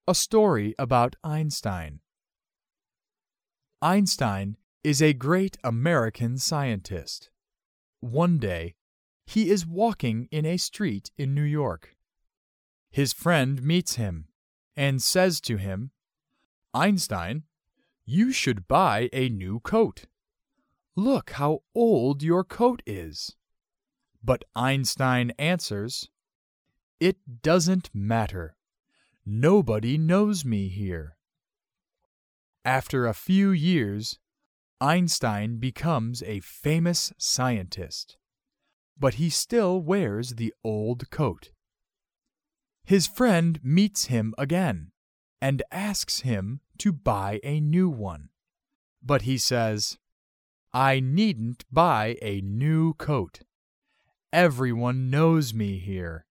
A story about Einstein. Einstein is a great American scientist. One day, he is walking in a street in New York. His friend meets him and says to him, "Einstein, you should buy a new coat. Look how old your coat is." But Einstein answers, "It doesn't matter. Nobody knows me here." After a few years, Einstein becomes a famous scientist, but he still wears the old coat. His friend meets him again and asks him to buy a new one, but he says, "I needn't buy a new coat. Everyone knows me here."